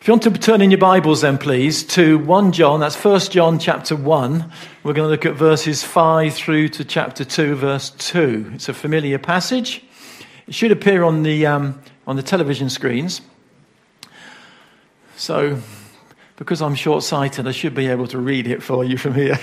If you want to turn in your Bibles then, please, to 1 John, that's 1 John chapter 1. We're going to look at verses 5 through to chapter 2, verse 2. It's a familiar passage. It should appear on the television screens. So, because I'm short-sighted, I should be able to read it for you from here.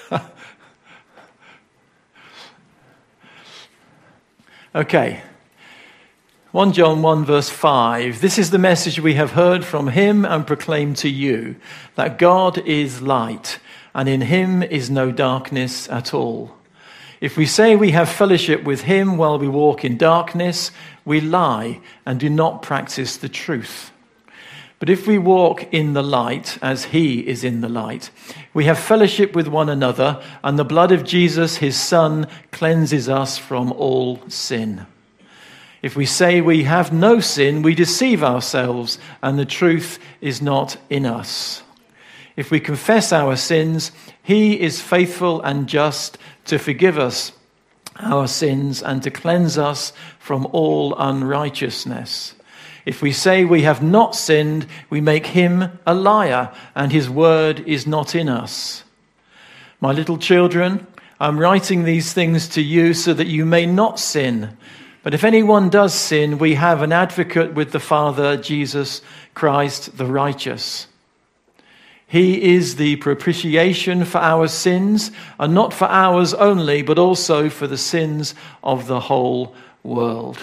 Okay. 1 John 1 verse 5, this is the message we have heard from him and proclaimed to you, that God is light, and in him is no darkness at all. If we say we have fellowship with him while we walk in darkness, we lie and do not practice the truth. But if we walk in the light as he is in the light, we have fellowship with one another, and the blood of Jesus, his Son, cleanses us from all sin. If we say we have no sin, we deceive ourselves, and the truth is not in us. If we confess our sins, he is faithful and just to forgive us our sins and to cleanse us from all unrighteousness. If we say we have not sinned, we make him a liar, and his word is not in us. My little children, I'm writing these things to you so that you may not sin. But if anyone does sin, we have an advocate with the Father, Jesus Christ the righteous. He is the propitiation for our sins, and not for ours only, but also for the sins of the whole world.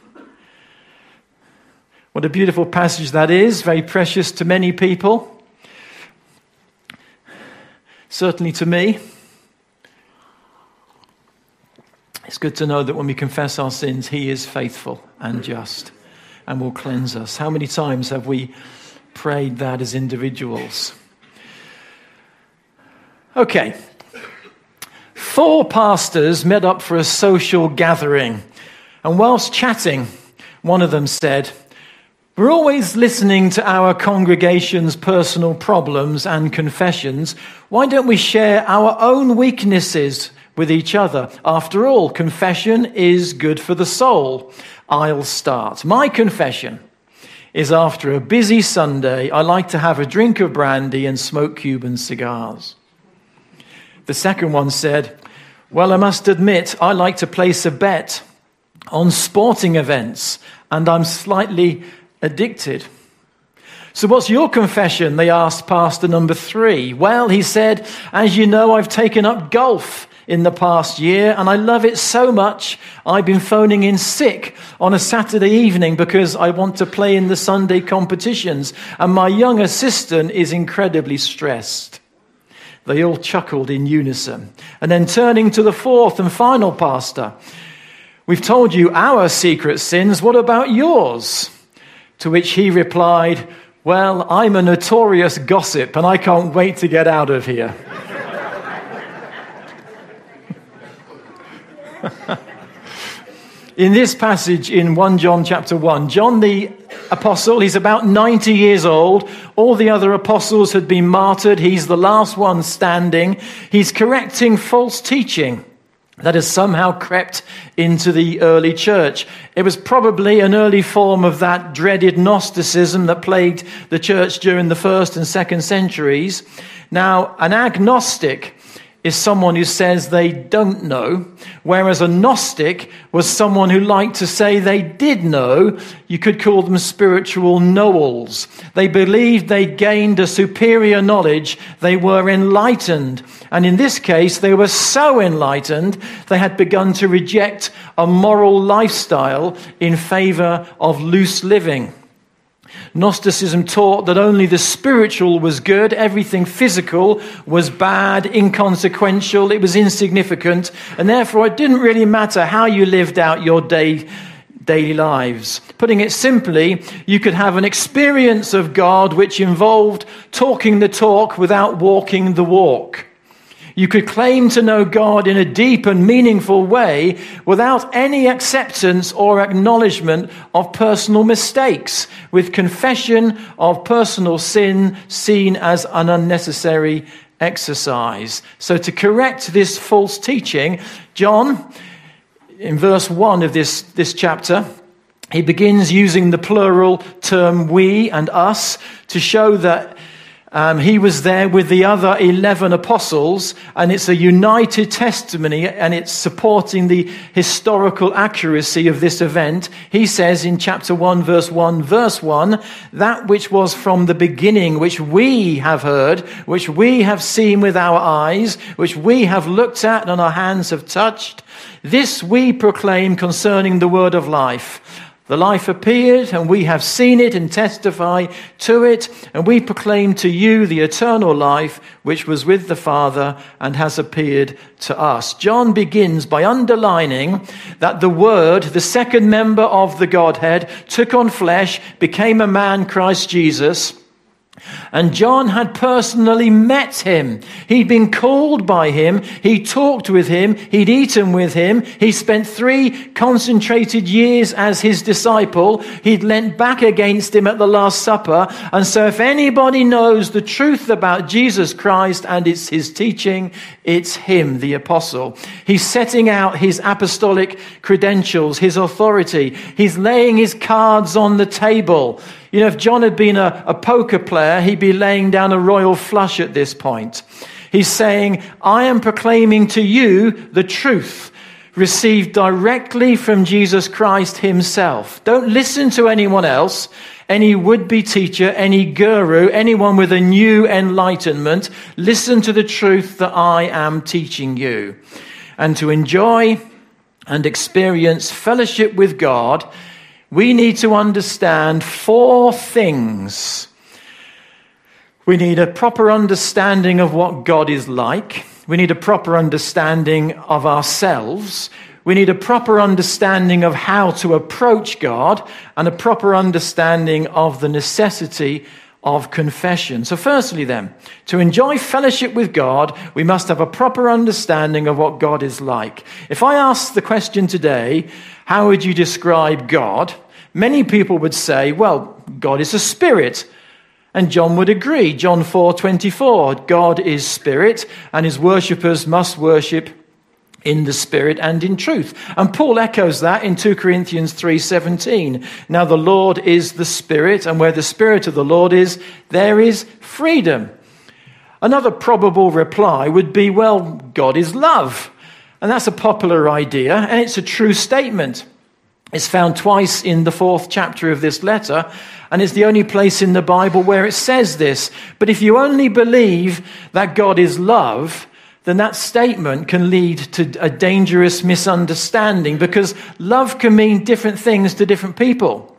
What a beautiful passage that is, very precious to many people. Certainly to me. It's good to know that when we confess our sins, he is faithful and just and will cleanse us. How many times have we prayed that as individuals? Okay. 4 pastors met up for a social gathering. And whilst chatting, one of them said, "We're always listening to our congregation's personal problems and confessions. Why don't we share our own weaknesses with each other? After all, confession is good for the soul. I'll start. My confession is after a busy Sunday, I like to have a drink of brandy and smoke Cuban cigars." The second one said, "Well, I must admit, I like to place a bet on sporting events, and I'm slightly addicted." "So what's your confession?" they asked pastor number 3. "Well," he said, "as you know, I've taken up golf in the past year, and I love it so much, I've been phoning in sick on a Saturday evening because I want to play in the Sunday competitions, and my young assistant is incredibly stressed." They all chuckled in unison. And then turning to the fourth and final pastor, "We've told you our secret sins, what about yours?" To which he replied, "Well, I'm a notorious gossip, and I can't wait to get out of here." In this passage in 1 John chapter 1, John the apostle, he's about 90 years old. All the other apostles had been martyred. He's the last one standing. He's correcting false teaching that has somehow crept into the early church. It was probably an early form of that dreaded Gnosticism that plagued the church during the 1st and 2nd centuries. Now, an agnostic is someone who says they don't know, whereas a Gnostic was someone who liked to say they did know. You could call them spiritual know-alls. They believed they gained a superior knowledge. They were enlightened. And in this case, they were so enlightened, they had begun to reject a moral lifestyle in favor of loose living. Gnosticism taught that only the spiritual was good, everything physical was bad, inconsequential, it was insignificant, and therefore it didn't really matter how you lived out your daily lives. Putting it simply, you could have an experience of God which involved talking the talk without walking the walk. You could claim to know God in a deep and meaningful way without any acceptance or acknowledgement of personal mistakes, with confession of personal sin seen as an unnecessary exercise. So to correct this false teaching, John, in verse 1 of this chapter, he begins using the plural term we and us to show that he was there with the other 11 apostles, and it's a united testimony, and it's supporting the historical accuracy of this event. He says in chapter 1, verse 1, that which was from the beginning, which we have heard, which we have seen with our eyes, which we have looked at and our hands have touched, this we proclaim concerning the word of life. The life appeared, and we have seen it and testify to it, and we proclaim to you the eternal life which was with the Father and has appeared to us. John begins by underlining that the Word, the second member of the Godhead, took on flesh, became a man, Christ Jesus. And John had personally met him. He'd been called by him. He talked with him. He'd eaten with him. He spent 3 concentrated years as his disciple. He'd leant back against him at the Last Supper. And so if anybody knows the truth about Jesus Christ and it's his teaching, it's him, the apostle. He's setting out his apostolic credentials, his authority. He's laying his cards on the table. You know, if John had been a poker player, he'd be laying down a royal flush at this point. He's saying, I am proclaiming to you the truth received directly from Jesus Christ himself. Don't listen to anyone else, any would-be teacher, any guru, anyone with a new enlightenment. Listen to the truth that I am teaching you. And to enjoy and experience fellowship with God, we need to understand 4 things. We need a proper understanding of what God is like. We need a proper understanding of ourselves. We need a proper understanding of how to approach God, and a proper understanding of the necessity of confession. So firstly then, to enjoy fellowship with God, we must have a proper understanding of what God is like. If I ask the question today, how would you describe God? Many people would say, well, God is a spirit. And John would agree. John 4:24, God is spirit, and his worshippers must worship in the spirit and in truth. And Paul echoes that in 2 Corinthians 3:17. Now the Lord is the Spirit, and where the Spirit of the Lord is, there is freedom. Another probable reply would be, well, God is love. And that's a popular idea, and it's a true statement. It's found twice in the 4th chapter of this letter, and it's the only place in the Bible where it says this. But if you only believe that God is love, then that statement can lead to a dangerous misunderstanding, because love can mean different things to different people.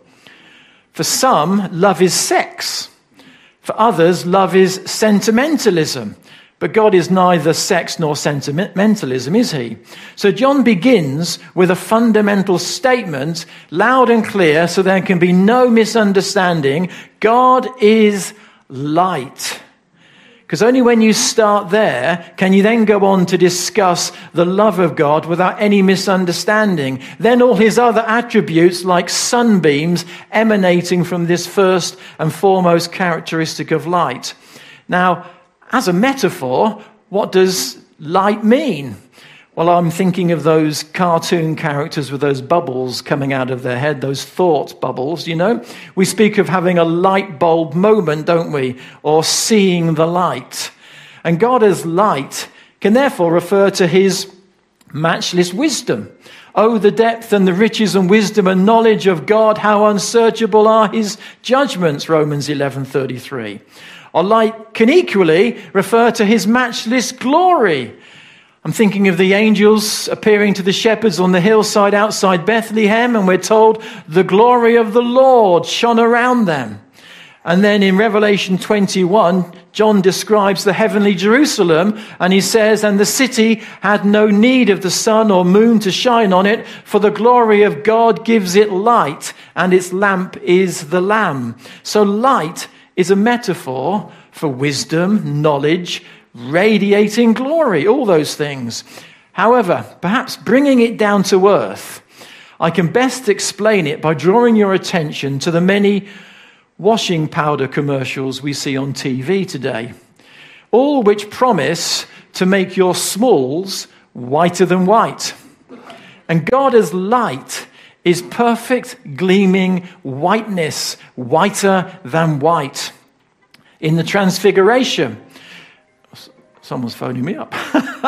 For some, love is sex. For others, love is sentimentalism. But God is neither sex nor sentimentalism, is he? So John begins with a fundamental statement, loud and clear, so there can be no misunderstanding. God is light. Because only when you start there can you then go on to discuss the love of God without any misunderstanding. Then all his other attributes, like sunbeams, emanating from this first and foremost characteristic of light. Now, as a metaphor, what does light mean? Well, I'm thinking of those cartoon characters with those bubbles coming out of their head, those thought bubbles, you know. We speak of having a light bulb moment, don't we? Or seeing the light. And God as light can therefore refer to his matchless wisdom. Oh, the depth and the riches and wisdom and knowledge of God, how unsearchable are his judgments, Romans 11:33. Or light can equally refer to his matchless glory. I'm thinking of the angels appearing to the shepherds on the hillside outside Bethlehem, and we're told the glory of the Lord shone around them. And then in Revelation 21, John describes the heavenly Jerusalem, and he says, and the city had no need of the sun or moon to shine on it, for the glory of God gives it light, and its lamp is the Lamb. So light is a metaphor for wisdom, knowledge, radiating glory, all those things. However, perhaps bringing it down to earth, I can best explain it by drawing your attention to the many washing powder commercials we see on TV today, all which promise to make your smalls whiter than white. And God as light is perfect, gleaming whiteness, whiter than white. In the Transfiguration, someone's phoning me up.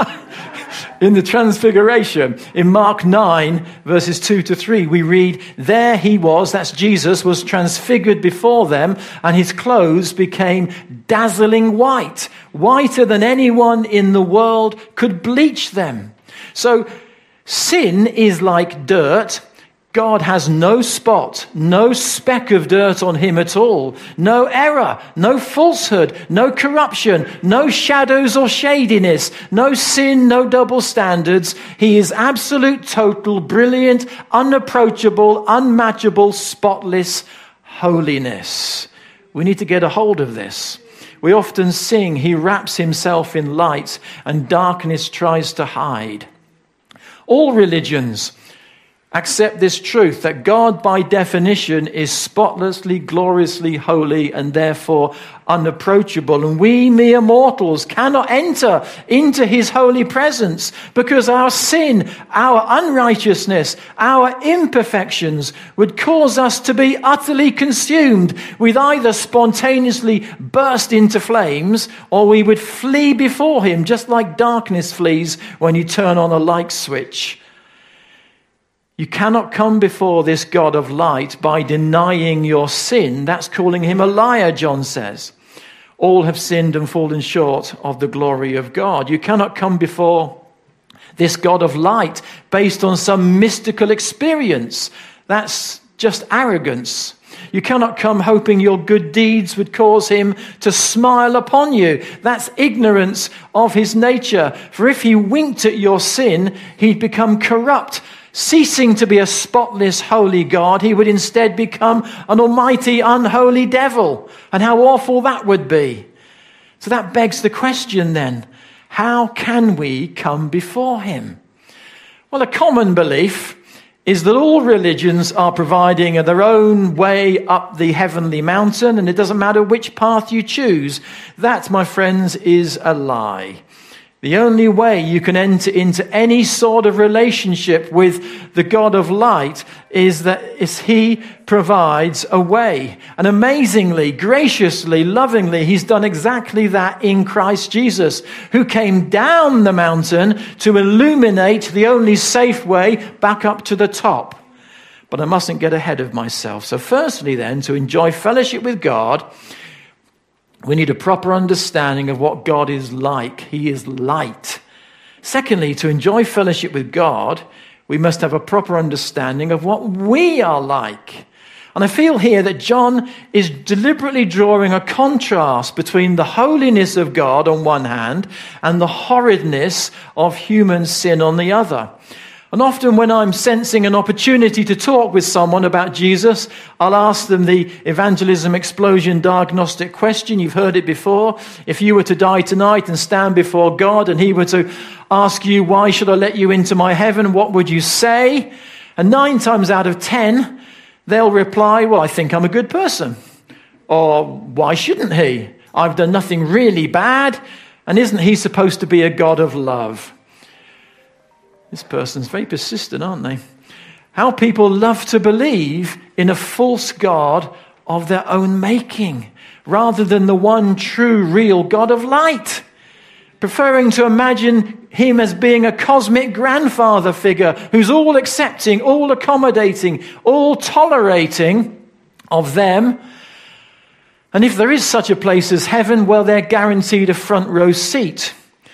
In the Transfiguration, in Mark 9, verses 2-3, we read, there he was, that's Jesus, was transfigured before them, and his clothes became dazzling white, whiter than anyone in the world could bleach them. So sin is like dirt. God has no spot, no speck of dirt on him at all. No error, no falsehood, no corruption, no shadows or shadiness, no sin, no double standards. He is absolute, total, brilliant, unapproachable, unmatchable, spotless holiness. We need to get a hold of this. We often sing, he wraps himself in light and darkness tries to hide. All religions accept this truth that God, by definition, is spotlessly, gloriously holy and therefore unapproachable. And we mere mortals cannot enter into his holy presence because our sin, our unrighteousness, our imperfections would cause us to be utterly consumed. We'd either spontaneously burst into flames or we would flee before him, just like darkness flees when you turn on a light switch. You cannot come before this God of light by denying your sin. That's calling him a liar, John says. All have sinned and fallen short of the glory of God. You cannot come before this God of light based on some mystical experience. That's just arrogance. You cannot come hoping your good deeds would cause him to smile upon you. That's ignorance of his nature. For if he winked at your sin, he'd become corrupt. Ceasing to be a spotless, holy God, he would instead become an almighty, unholy devil. And how awful that would be. So that begs the question then, how can we come before him? Well, a common belief is that all religions are providing their own way up the heavenly mountain, and it doesn't matter which path you choose. That, my friends, is a lie. The only way you can enter into any sort of relationship with the God of light is that he provides a way. And amazingly, graciously, lovingly, he's done exactly that in Christ Jesus, who came down the mountain to illuminate the only safe way back up to the top. But I mustn't get ahead of myself. So firstly then, to enjoy fellowship with God, we need a proper understanding of what God is like. He is light. Secondly, to enjoy fellowship with God, we must have a proper understanding of what we are like. And I feel here that John is deliberately drawing a contrast between the holiness of God on one hand and the horridness of human sin on the other. And often when I'm sensing an opportunity to talk with someone about Jesus, I'll ask them the evangelism explosion diagnostic question. You've heard it before. If you were to die tonight and stand before God and he were to ask you, why should I let you into my heaven? What would you say? And 9 times out of 10, they'll reply, well, I think I'm a good person. Or why shouldn't he? I've done nothing really bad. And isn't he supposed to be a God of love? This person's very persistent, aren't they? How people love to believe in a false God of their own making, rather than the one true, real God of light. Preferring to imagine him as being a cosmic grandfather figure who's all accepting, all accommodating, all tolerating of them. And if there is such a place as heaven, well, they're guaranteed a front row seat.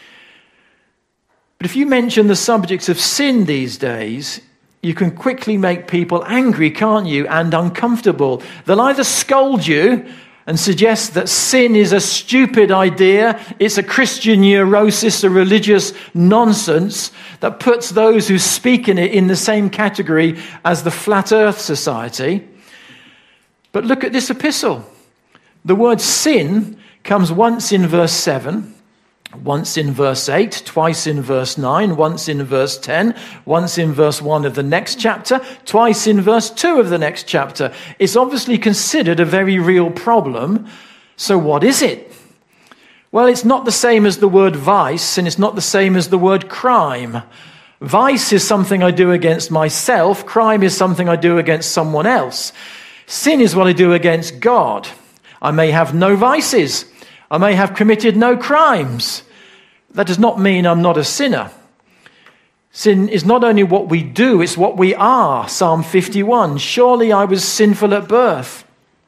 But if you mention the subjects of sin these days, you can quickly make people angry, can't you, and uncomfortable. They'll either scold you and suggest that sin is a stupid idea, it's a Christian neurosis, a religious nonsense that puts those who speak in it in the same category as the Flat Earth Society. But look at this epistle. The word sin comes once in verse 7, once in verse 8, twice in verse 9, once in verse 10, once in verse 1 of the next chapter, twice in verse 2 of the next chapter. It's obviously considered a very real problem. So what is it? Well, it's not the same as the word vice, and it's not the same as the word crime. Vice is something I do against myself. Crime is something I do against someone else. Sin is what I do against God. I may have no vices. I may have committed no crimes. That does not mean I'm not a sinner. Sin is not only what we do, it's what we are. Psalm 51, surely I was sinful at birth,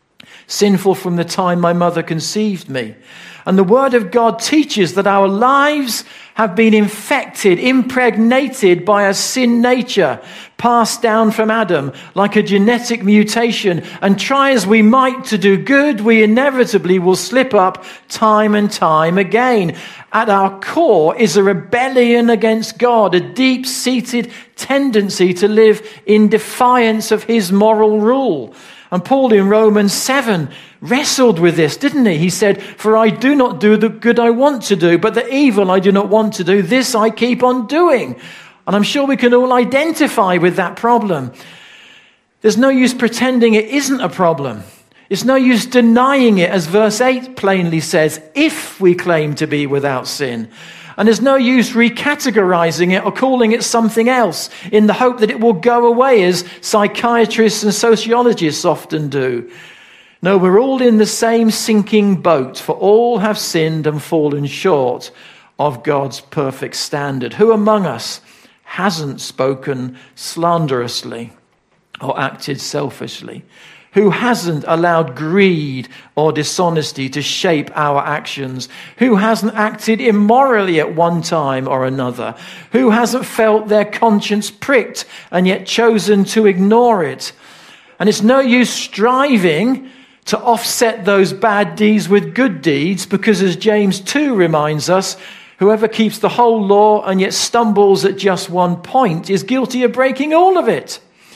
sinful from the time my mother conceived me. And the Word of God teaches that our lives have been infected, impregnated by a sin nature, passed down from Adam like a genetic mutation. And try as we might to do good, we inevitably will slip up time and time again. At our core is a rebellion against God, a deep-seated tendency to live in defiance of his moral rule. And Paul in Romans 7 wrestled with this, didn't he? He said, for I do not do the good I want to do, but the evil I do not want to do, this I keep on doing. And I'm sure we can all identify with that problem. There's no use pretending it isn't a problem. It's no use denying it, as verse 8 plainly says, if we claim to be without sin. And there's no use recategorizing it or calling it something else in the hope that it will go away, as psychiatrists and sociologists often do. No, we're all in the same sinking boat, for all have sinned and fallen short of God's perfect standard. Who among us hasn't spoken slanderously or acted selfishly? Who hasn't allowed greed or dishonesty to shape our actions? Who hasn't acted immorally at one time or another? Who hasn't felt their conscience pricked and yet chosen to ignore it? And it's no use striving to offset those bad deeds with good deeds, because as James 2 reminds us, whoever keeps the whole law and yet stumbles at just one point is guilty of breaking all of it.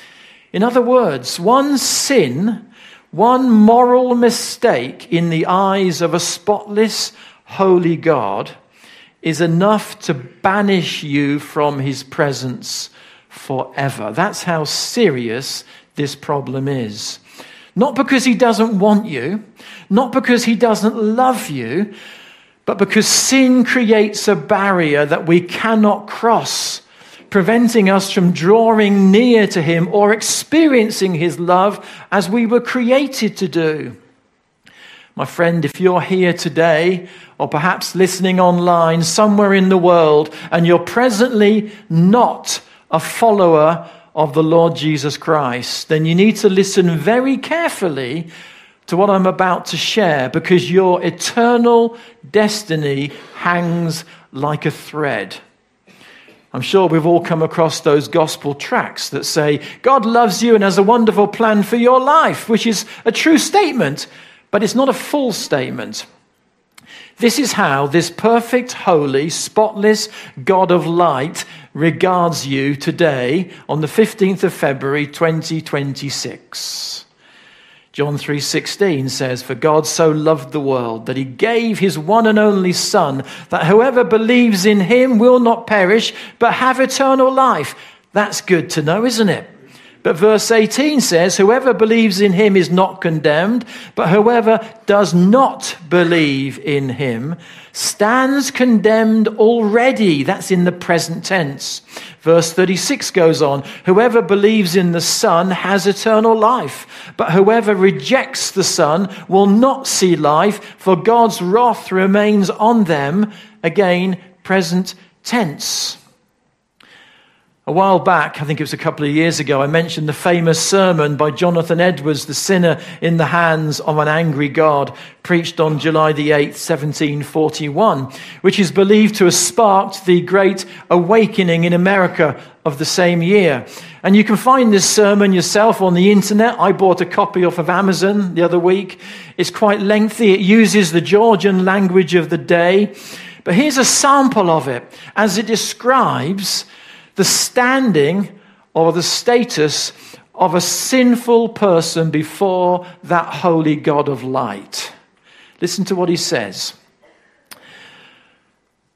In other words, one sin, one moral mistake in the eyes of a spotless, holy God is enough to banish you from his presence forever. That's how serious this problem is. Not because he doesn't want you, not because he doesn't love you, but because sin creates a barrier that we cannot cross, preventing us from drawing near to him or experiencing his love as we were created to do. My friend, if you're here today, or perhaps listening online somewhere in the world, and you're presently not a follower of the Lord Jesus Christ, then you need to listen very carefully to what I'm about to share, because your eternal destiny hangs like a thread. I'm sure we've all come across those gospel tracts that say, God loves you and has a wonderful plan for your life, which is a true statement, but it's not a full statement. This is how this perfect, holy, spotless God of light regards you today on the 15th of February, 2026. John 3:16 says, for God so loved the world that he gave his one and only Son, that whoever believes in him will not perish, but have eternal life. That's good to know, isn't it? But verse 18 says, whoever believes in him is not condemned, but whoever does not believe in him stands condemned already. That's in the present tense. Verse 36 goes on, whoever believes in the Son has eternal life, but whoever rejects the Son will not see life, for God's wrath remains on them. Again, present tense. A while back, I think it was a couple of years ago, I mentioned the famous sermon by Jonathan Edwards, The Sinner in the Hands of an Angry God, preached on July the 8th, 1741, which is believed to have sparked the Great Awakening in America of the same year. And you can find this sermon yourself on the internet. I bought a copy off of Amazon the other week. It's quite lengthy. It uses the Georgian language of the day. But here's a sample of it as it describes the standing or the status of a sinful person before that holy God of light. Listen to what he says.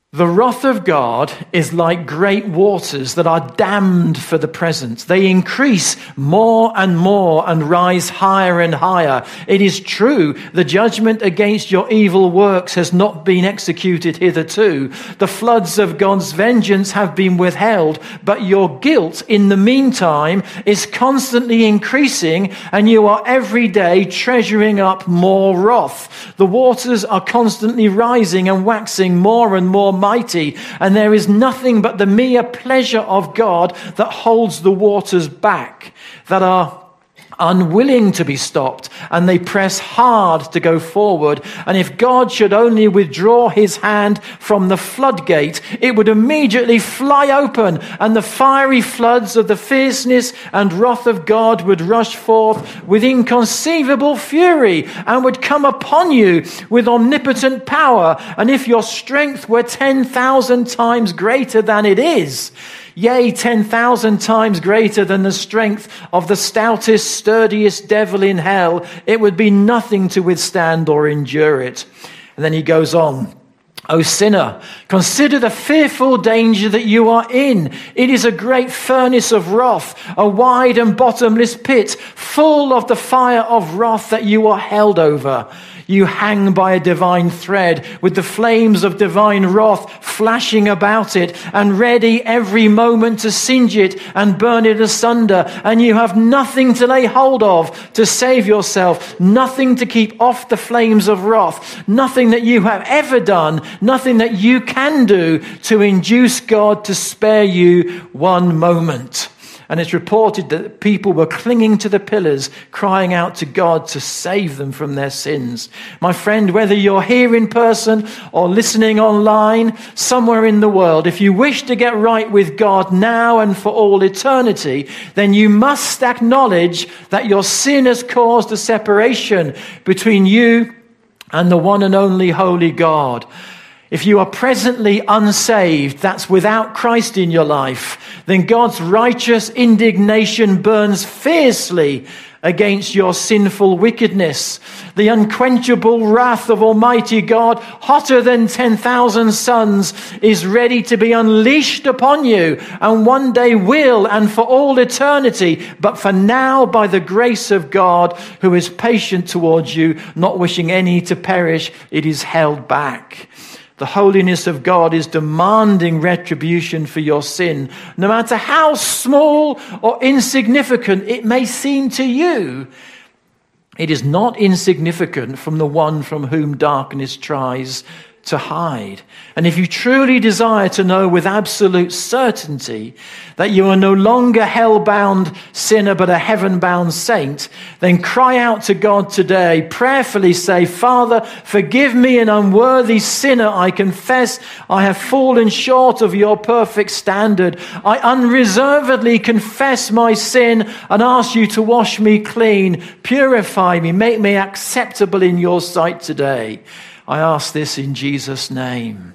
The wrath of God is like great waters that are dammed for the present. They increase more and more and rise higher and higher. It is true, the judgment against your evil works has not been executed hitherto. The floods of God's vengeance have been withheld, but your guilt in the meantime is constantly increasing, and you are every day treasuring up more wrath. The waters are constantly rising and waxing more and more mighty, and there is nothing but the mere pleasure of God that holds the waters back, that are unwilling to be stopped, and they press hard to go forward. And if God should only withdraw his hand from the floodgate, it would immediately fly open, and the fiery floods of the fierceness and wrath of God would rush forth with inconceivable fury and would come upon you with omnipotent power. And if your strength were 10,000 times greater than it is, yea, 10,000 times greater than the strength of the stoutest, sturdiest devil in hell, it would be nothing to withstand or endure it. And then he goes on. O sinner, consider the fearful danger that you are in. It is a great furnace of wrath, a wide and bottomless pit, full of the fire of wrath that you are held over. You hang by a divine thread with the flames of divine wrath flashing about it and ready every moment to singe it and burn it asunder. And you have nothing to lay hold of to save yourself, nothing to keep off the flames of wrath, nothing that you have ever done, nothing that you can do to induce God to spare you one moment. And it's reported that people were clinging to the pillars, crying out to God to save them from their sins. My friend, whether you're here in person or listening online, somewhere in the world, if you wish to get right with God now and for all eternity, then you must acknowledge that your sin has caused a separation between you and the one and only holy God. If you are presently unsaved, that's without Christ in your life, then God's righteous indignation burns fiercely against your sinful wickedness. The unquenchable wrath of Almighty God, hotter than 10,000 suns, is ready to be unleashed upon you, and one day will, and for all eternity. But for now, by the grace of God, who is patient towards you, not wishing any to perish, it is held back. The holiness of God is demanding retribution for your sin, no matter how small or insignificant it may seem to you. It is not insignificant from the one from whom darkness tries to hide. And if you truly desire to know with absolute certainty that you are no longer hell-bound sinner but a heaven-bound saint, then cry out to God today. Prayerfully say, Father, forgive me, an unworthy sinner. I confess I have fallen short of your perfect standard. I unreservedly confess my sin and ask you to wash me clean, purify me, make me acceptable in your sight today. I ask this in Jesus' name.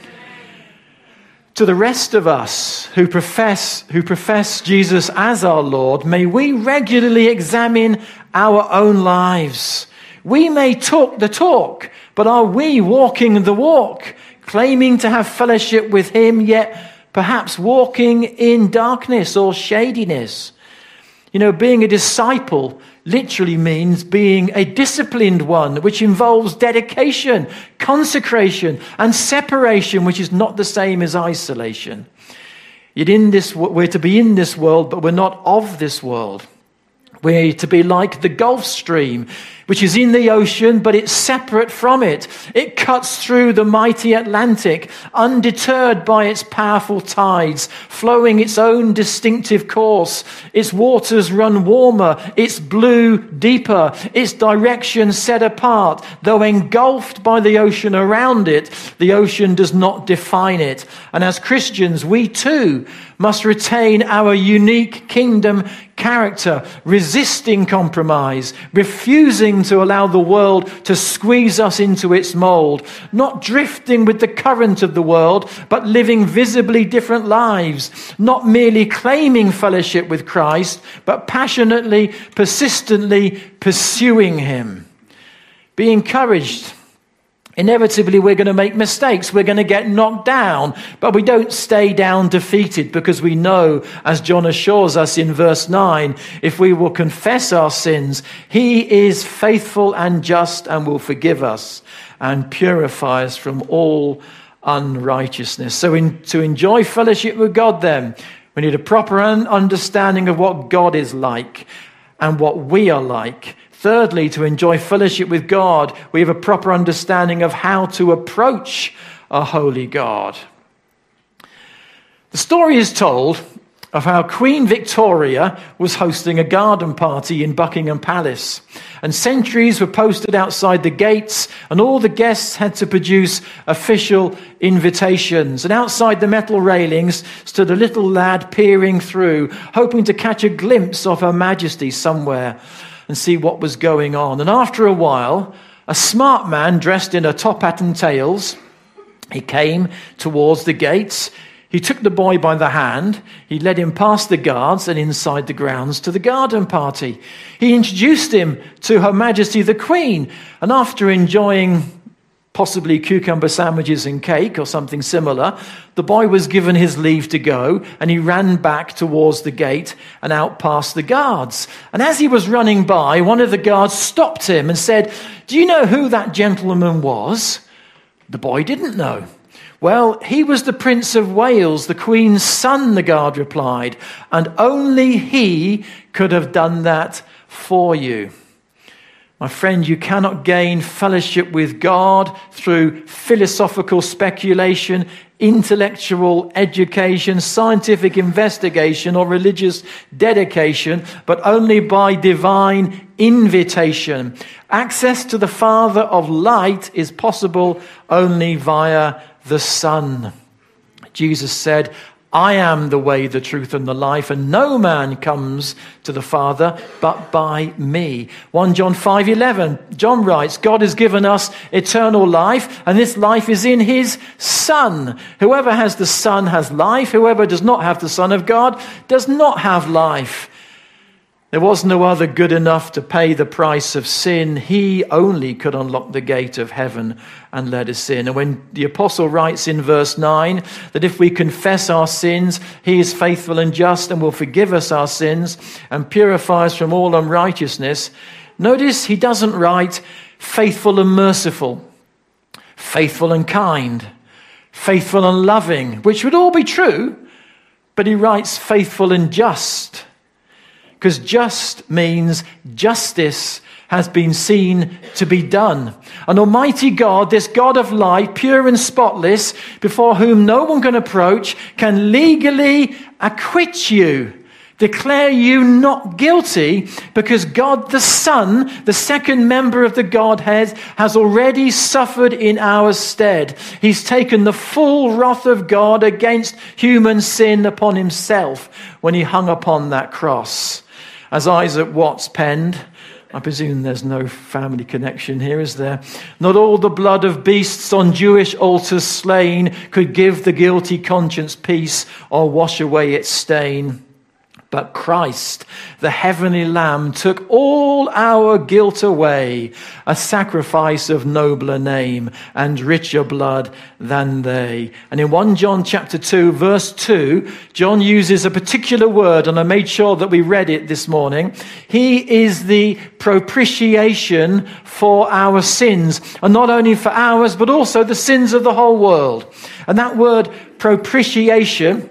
To the rest of us who profess Jesus as our Lord, may we regularly examine our own lives. We may talk the talk, but are we walking the walk, claiming to have fellowship with him, yet perhaps walking in darkness or shadiness? You know, being a disciple literally means being a disciplined one, which involves dedication, consecration, and separation, which is not the same as isolation. Yet we're to be in this world, but we're not of this world. We're to be like the Gulf Stream, which is in the ocean, but it's separate from it. It cuts through the mighty Atlantic, undeterred by its powerful tides, flowing its own distinctive course. Its waters run warmer, its blue deeper, its direction set apart. Though engulfed by the ocean around it, the ocean does not define it. And as Christians, we too must retain our unique kingdom character, resisting compromise, refusing to allow the world to squeeze us into its mold, not drifting with the current of the world, but living visibly different lives, not merely claiming fellowship with Christ, but passionately, persistently pursuing him. Be encouraged Inevitably, we're going to make mistakes. We're going to get knocked down, but we don't stay down defeated, because we know, as John assures us in verse 9, if we will confess our sins, he is faithful and just and will forgive us and purify us from all unrighteousness. So to enjoy fellowship with God, then, we need a proper understanding of what God is like and what we are like. Thirdly, to enjoy fellowship with God, we have a proper understanding of how to approach a holy God. The story is told of how Queen Victoria was hosting a garden party in Buckingham Palace. And sentries were posted outside the gates, and all the guests had to produce official invitations. And outside the metal railings stood a little lad peering through, hoping to catch a glimpse of Her Majesty somewhere and see what was going on. And after a while, a smart man dressed in a top hat and tails, he came towards the gates. He took the boy by the hand. He led him past the guards and inside the grounds to the garden party. He introduced him to Her Majesty the Queen. And after enjoying possibly cucumber sandwiches and cake or something similar, the boy was given his leave to go, and he ran back towards the gate and out past the guards. And as he was running by, one of the guards stopped him and said, "Do you know who that gentleman was?" The boy didn't know. "Well, he was the Prince of Wales, the Queen's son," the guard replied, "and only he could have done that for you." My friend, you cannot gain fellowship with God through philosophical speculation, intellectual education, scientific investigation, or religious dedication, but only by divine invitation. Access to the Father of light is possible only via the Son. Jesus said, "I am the way, the truth, and the life, and no man comes to the Father but by me." 1 John 5:11, John writes, "God has given us eternal life, and this life is in his Son. Whoever has the Son has life. Whoever does not have the Son of God does not have life." There was no other good enough to pay the price of sin. He only could unlock the gate of heaven and let us in. And when the apostle writes in verse 9 that if we confess our sins, he is faithful and just and will forgive us our sins and purify us from all unrighteousness, notice he doesn't write faithful and merciful, faithful and kind, faithful and loving, which would all be true, but he writes faithful and just. Because just means justice has been seen to be done. An almighty God, this God of light, pure and spotless, before whom no one can approach, can legally acquit you, declare you not guilty, because God the Son, the second member of the Godhead, has already suffered in our stead. He's taken the full wrath of God against human sin upon himself when he hung upon that cross. As Isaac Watts penned, I presume there's no family connection here, is there? "Not all the blood of beasts on Jewish altars slain could give the guilty conscience peace or wash away its stain. But Christ, the heavenly Lamb, took all our guilt away, a sacrifice of nobler name and richer blood than they." And in 1 John chapter 2, verse 2, John uses a particular word, and I made sure that we read it this morning. He is the propitiation for our sins, and not only for ours, but also the sins of the whole world. And that word propitiation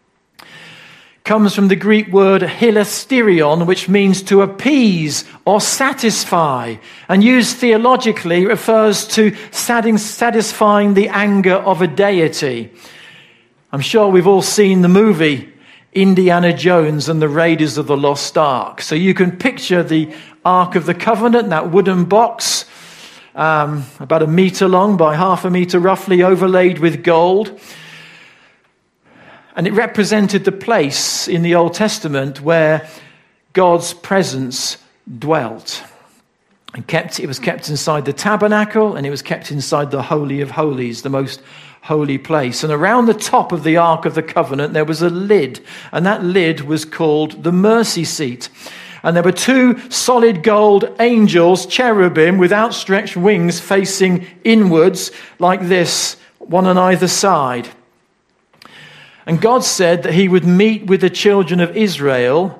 comes from the Greek word hilasterion, which means to appease or satisfy, and used theologically refers to satisfying the anger of a deity. I'm sure we've all seen the movie Indiana Jones and the Raiders of the Lost Ark. So you can picture the Ark of the Covenant, that wooden box, about a meter long by half a meter roughly, overlaid with gold. And it represented the place in the Old Testament where God's presence dwelt. And it was kept inside the tabernacle, and it was kept inside the Holy of Holies, the most holy place. And around the top of the Ark of the Covenant, there was a lid, and that lid was called the mercy seat. And there were two solid gold angels, cherubim, with outstretched wings facing inwards like this, one on either side. And God said that he would meet with the children of Israel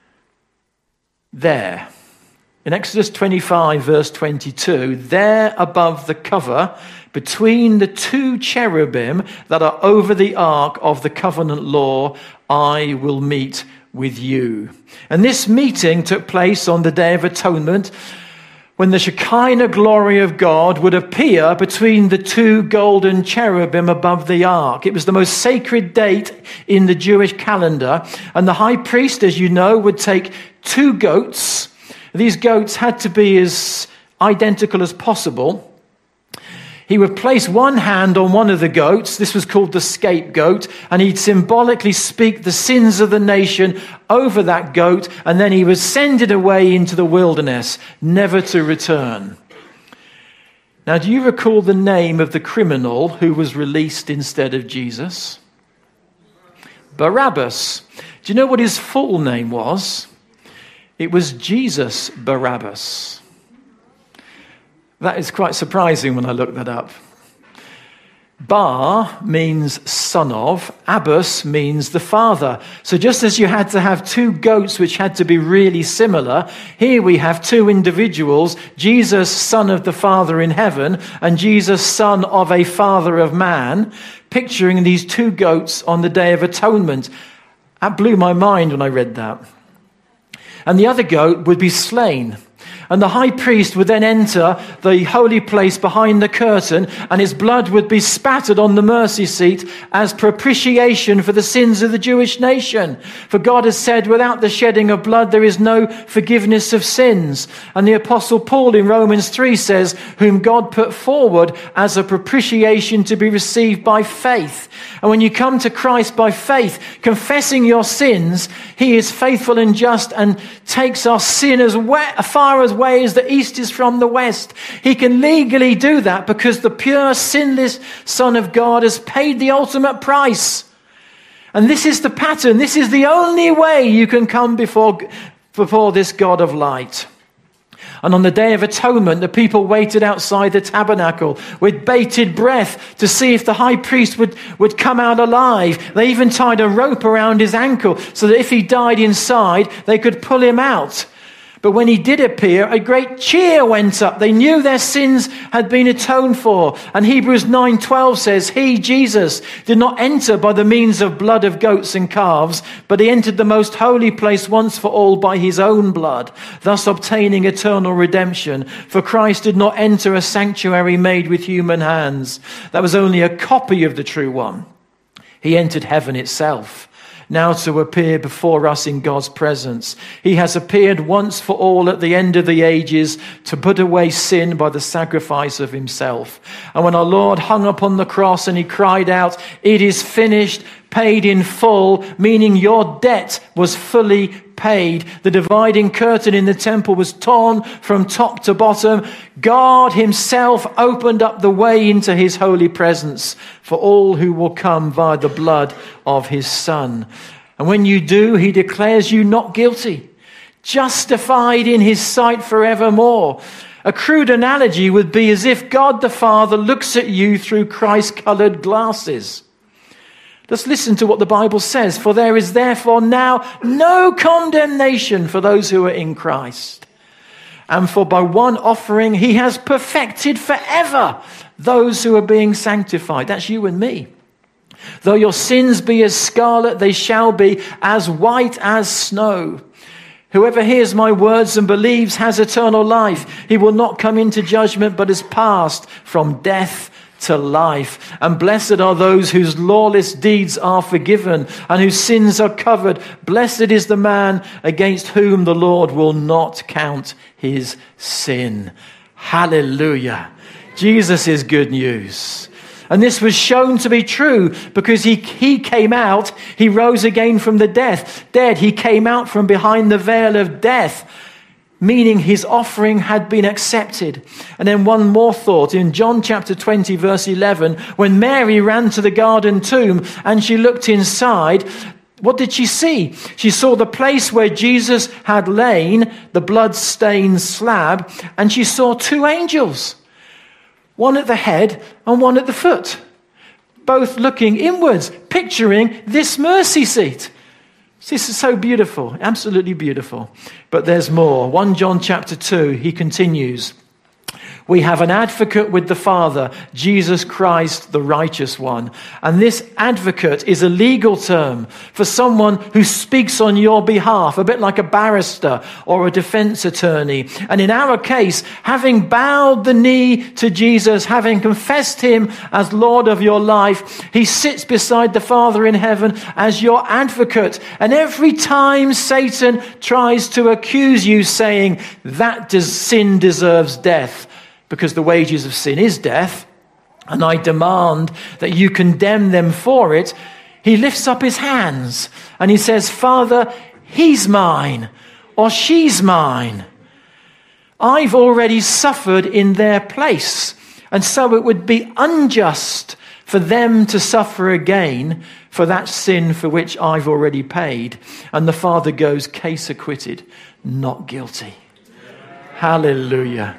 there. In Exodus 25, verse 22, there above the cover, between the two cherubim that are over the ark of the covenant law, I will meet with you. And this meeting took place on the Day of Atonement, when the Shekinah glory of God would appear between the two golden cherubim above the ark. It was the most sacred date in the Jewish calendar. And the high priest, as you know, would take two goats. These goats had to be as identical as possible. He would place one hand on one of the goats. This was called the scapegoat. And he'd symbolically speak the sins of the nation over that goat. And then he would send it away into the wilderness, never to return. Now, do you recall the name of the criminal who was released instead of Jesus? Barabbas. Do you know what his full name was? It was Jesus Barabbas. That is quite surprising when I looked that up. Bar means son of, Abbas means the father. So just as you had to have two goats which had to be really similar, here we have two individuals, Jesus, son of the Father in heaven, and Jesus, son of a father of man, picturing these two goats on the Day of Atonement. That blew my mind when I read that. And the other goat would be slain. And the high priest would then enter the holy place behind the curtain, and his blood would be spattered on the mercy seat as propitiation for the sins of the Jewish nation. For God has said, without the shedding of blood, there is no forgiveness of sins. And the Apostle Paul in Romans 3 says, whom God put forward as a propitiation to be received by faith. And when you come to Christ by faith, confessing your sins, he is faithful and just and takes our sin as far away as the east is from the west. He can legally do that because the pure, sinless Son of God has paid the ultimate price. And this is the pattern. This is the only way you can come before this God of light. And on the Day of Atonement, the people waited outside the tabernacle with bated breath to see if the high priest would come out alive. They even tied a rope around his ankle so that if he died inside, they could pull him out. But when he did appear, a great cheer went up. They knew their sins had been atoned for. And Hebrews 9:12 says, he, Jesus, did not enter by the means of blood of goats and calves, but he entered the most holy place once for all by his own blood, thus obtaining eternal redemption. For Christ did not enter a sanctuary made with human hands. That was only a copy of the true one. He entered heaven itself, now to appear before us in God's presence. He has appeared once for all at the end of the ages to put away sin by the sacrifice of himself. And when our Lord hung upon the cross and he cried out, it is finished, paid in full, meaning your debt was fully paid. The dividing curtain in the temple was torn from top to bottom. God himself opened up the way into his holy presence for all who will come via the blood of his Son. And when you do, he declares you not guilty, justified in his sight forevermore. A crude analogy would be as if God the Father looks at you through Christ-colored glasses. Let's listen to what the Bible says. For there is therefore now no condemnation for those who are in Christ. And for by one offering he has perfected forever those who are being sanctified. That's you and me. Though your sins be as scarlet, they shall be as white as snow. Whoever hears my words and believes has eternal life. He will not come into judgment, but is passed from death to life. And blessed are those whose lawless deeds are forgiven and whose sins are covered. Blessed is the man against whom the Lord will not count his sin. Hallelujah. Jesus is good news. And this was shown to be true because he came out, he rose again from the dead. He came out from behind the veil of death, meaning his offering had been accepted. And then one more thought. In John chapter 20, verse 11, when Mary ran to the garden tomb and she looked inside, What did she see? She saw the place where Jesus had lain, the blood-stained slab, and she saw two angels, one at the head and one at the foot, both looking inwards, picturing this mercy seat. This is so beautiful, absolutely beautiful. But there's more. 1 John chapter 2, he continues. We have an advocate with the Father, Jesus Christ, the righteous one. And this advocate is a legal term for someone who speaks on your behalf, a bit like a barrister or a defense attorney. And in our case, having bowed the knee to Jesus, having confessed him as Lord of your life, he sits beside the Father in heaven as your advocate. And every time Satan tries to accuse you saying that sin deserves death, because the wages of sin is death, and I demand that you condemn them for it, he lifts up his hands and he says, Father, he's mine or she's mine. I've already suffered in their place, and so it would be unjust for them to suffer again for that sin for which I've already paid. And the Father goes, case acquitted, not guilty. Hallelujah.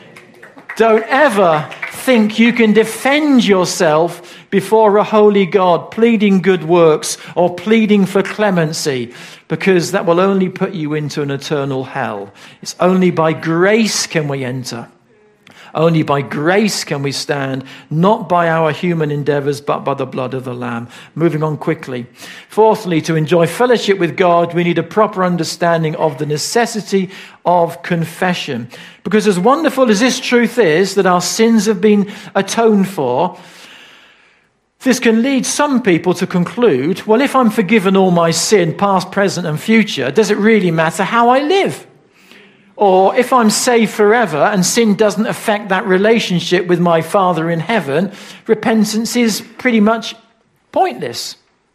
Don't ever think you can defend yourself before a holy God, pleading good works or pleading for clemency, because that will only put you into an eternal hell. It's only by grace can we enter. Only by grace can we stand, not by our human endeavors, but by the blood of the Lamb. Moving on quickly. Fourthly, to enjoy fellowship with God, we need a proper understanding of the necessity of confession. Because as wonderful as this truth is, that our sins have been atoned for, this can lead some people to conclude, well, if I'm forgiven all my sin, past, present, and future, does it really matter how I live? Or if I'm saved forever and sin doesn't affect that relationship with my Father in heaven, repentance is pretty much pointless.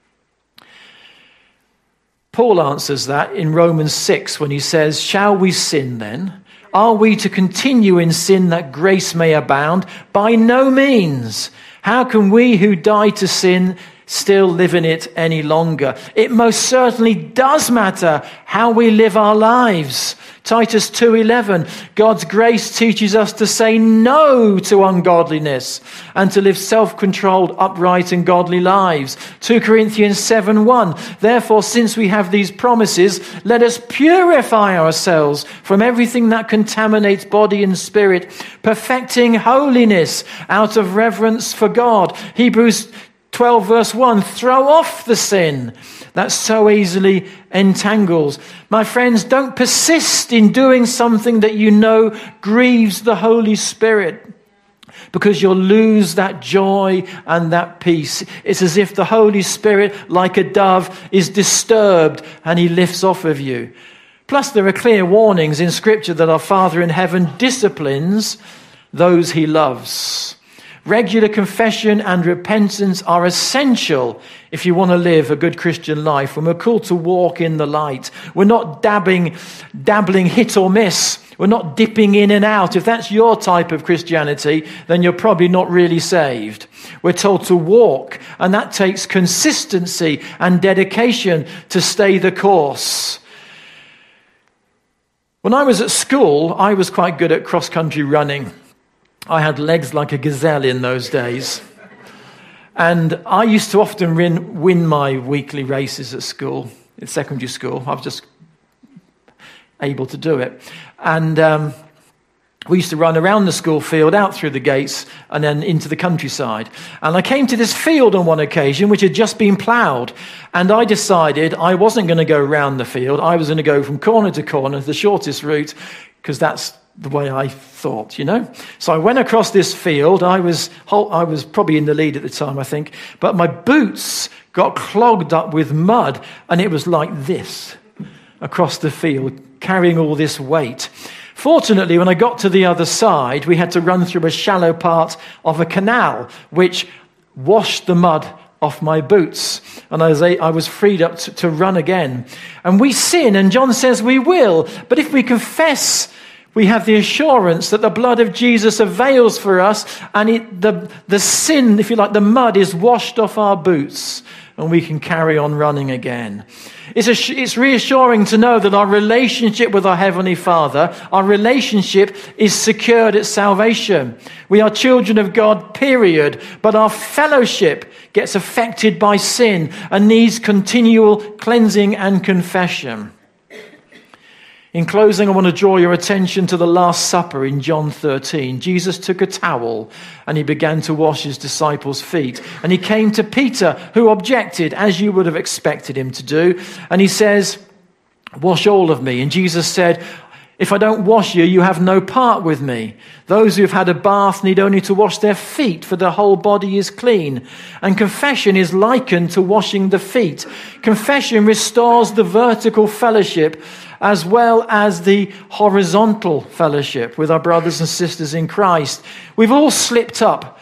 Paul answers that in Romans 6 when he says, shall we sin then? Are we to continue in sin that grace may abound? By no means. How can we who died to sin still live in it any longer? It most certainly does matter how we live our lives. Titus 2:11, God's grace teaches us to say no to ungodliness and to live self-controlled, upright and godly lives. 2 Corinthians 7:1, therefore, since we have these promises, let us purify ourselves from everything that contaminates body and spirit, perfecting holiness out of reverence for God. Hebrews 12 verse 1, throw off the sin that so easily entangles. My friends, don't persist in doing something that you know grieves the Holy Spirit, because you'll lose that joy and that peace. It's as if the Holy Spirit, like a dove, is disturbed and he lifts off of you. Plus, there are clear warnings in Scripture that our Father in heaven disciplines those he loves. Regular confession and repentance are essential if you want to live a good Christian life. When we're called to walk in the light, we're not dabbling hit or miss. We're not dipping in and out. If that's your type of Christianity, then you're probably not really saved. We're told to walk, and that takes consistency and dedication to stay the course. When I was at school, I was quite good at cross-country running. I had legs like a gazelle in those days. And I used to often win my weekly races at school, in secondary school. I was just able to do it. And we used to run around the school field, out through the gates, and then into the countryside. And I came to this field on one occasion, which had just been ploughed. And I decided I wasn't going to go around the field. I was going to go from corner to corner, the shortest route, because that's the way I thought, you know. So I went across this field. I was probably in the lead at the time, I think. But my boots got clogged up with mud, and it was like this across the field, carrying all this weight. Fortunately, when I got to the other side, we had to run through a shallow part of a canal, which washed the mud off my boots. And I was freed up to run again. And we sin, and John says we will. But if we confess We have the assurance that the blood of Jesus avails for us, and the sin, if you like, the mud is washed off our boots, and we can carry on running again. It's reassuring to know that our relationship with our Heavenly Father, our relationship is secured at salvation. We are children of God, period. But our fellowship gets affected by sin and needs continual cleansing and confession. In closing, I want to draw your attention to the Last Supper in John 13. Jesus took a towel and he began to wash his disciples' feet. And he came to Peter, who objected, as you would have expected him to do. And he says, "Wash all of me." And Jesus said, "If I don't wash you, you have no part with me. Those who have had a bath need only to wash their feet, for the whole body is clean." And confession is likened to washing the feet. Confession restores the vertical fellowship as well as the horizontal fellowship with our brothers and sisters in Christ. We've all slipped up.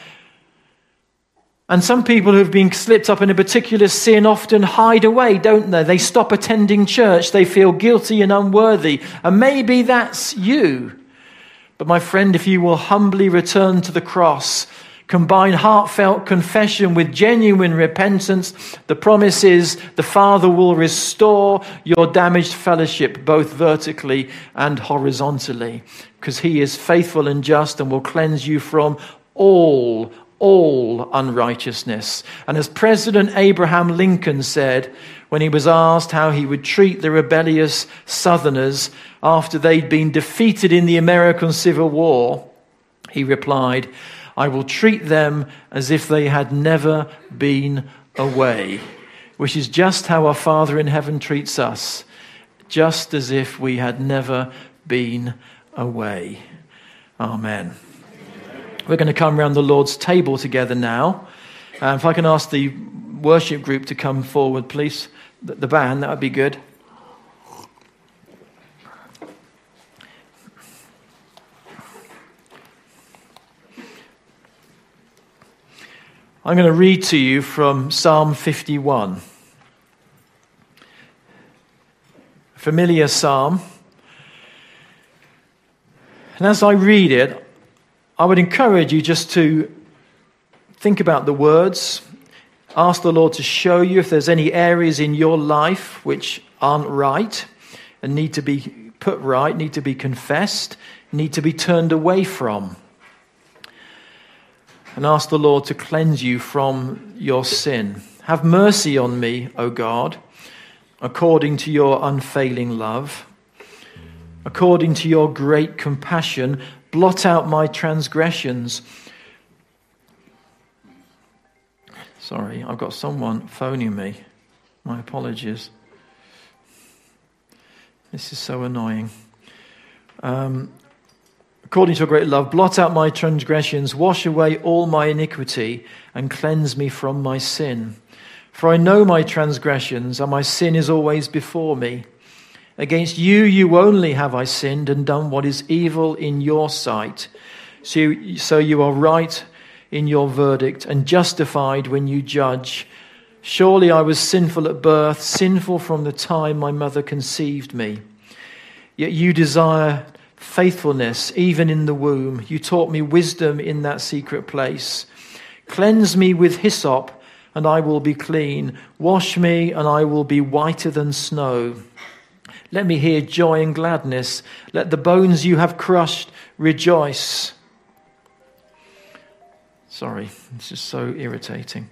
And some people who've been slipped up in a particular sin often hide away, don't they? They stop attending church. They feel guilty and unworthy. And maybe that's you. But my friend, if you will humbly return to the cross, combine heartfelt confession with genuine repentance, the promise is the Father will restore your damaged fellowship both vertically and horizontally, because he is faithful and just and will cleanse you from all unrighteousness. And as President Abraham Lincoln said when he was asked how he would treat the rebellious Southerners after they'd been defeated in the American Civil War, he replied, "I will treat them as if they had never been away," which is just how our Father in heaven treats us, just as if we had never been away. Amen. We're going to come around the Lord's table together now. If I can ask the worship group to come forward, please. The band, that would be good. I'm going to read to you from Psalm 51. A familiar psalm. And as I read it, I would encourage you just to think about the words. Ask the Lord to show you if there's any areas in your life which aren't right and need to be put right, need to be confessed, need to be turned away from. And ask the Lord to cleanse you from your sin. Have mercy on me, O God, according to your unfailing love. According to your great compassion, blot out my transgressions. Sorry, I've got someone phoning me. My apologies. This is so annoying. According to your great love, blot out my transgressions, wash away all my iniquity, and cleanse me from my sin. For I know my transgressions, and my sin is always before me. Against you only have I sinned and done what is evil in your sight. So you are right in your verdict and justified when you judge. Surely I was sinful at birth, sinful from the time my mother conceived me. Yet you desire faithfulness even in the womb. You taught me wisdom in that secret place. Cleanse me with hyssop, and I will be clean. Wash me, and I will be whiter than snow. Let me hear joy and gladness. Let the bones you have crushed rejoice. Sorry, this is so irritating.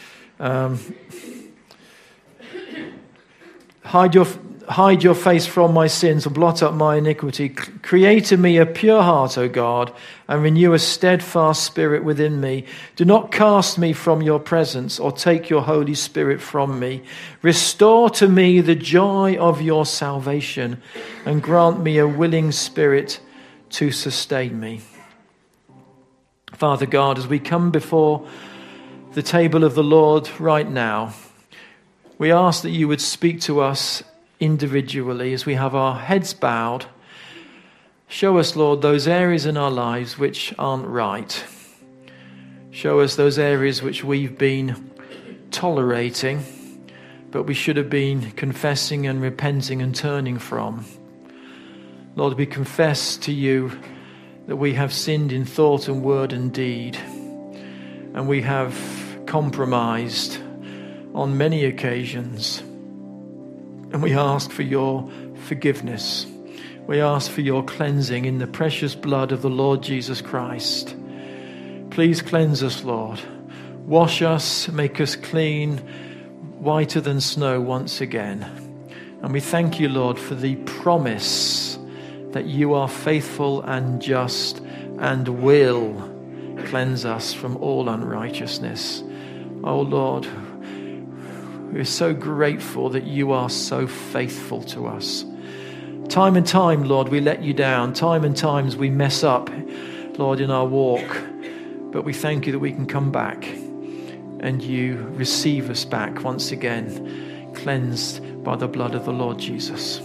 Hide your face from my sins and blot up my iniquity. Create in me a pure heart, O God, and renew a steadfast spirit within me. Do not cast me from your presence or take your Holy Spirit from me. Restore to me the joy of your salvation and grant me a willing spirit to sustain me. Father God, as we come before the table of the Lord right now, we ask that you would speak to us individually as we have our heads bowed. Show us, Lord, those areas in our lives which aren't right. Show us those areas which we've been tolerating, but we should have been confessing and repenting and turning from. Lord, we confess to you that we have sinned in thought and word and deed, and we have compromised on many occasions. And we ask for your forgiveness. We ask for your cleansing in the precious blood of the Lord Jesus Christ. Please cleanse us, Lord. Wash us, make us clean, whiter than snow once again. And we thank you, Lord, for the promise that you are faithful and just and will cleanse us from all unrighteousness. Oh, Lord, we're so grateful that you are so faithful to us. Time and time, Lord, we let you down. Time and times we mess up, Lord, in our walk. But we thank you that we can come back and you receive us back once again, cleansed by the blood of the Lord Jesus.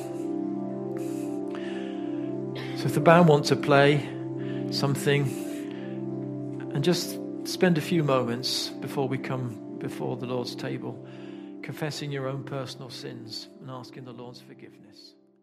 So if the band want to play something, and just spend a few moments before we come before the Lord's table, confessing your own personal sins and asking the Lord's forgiveness.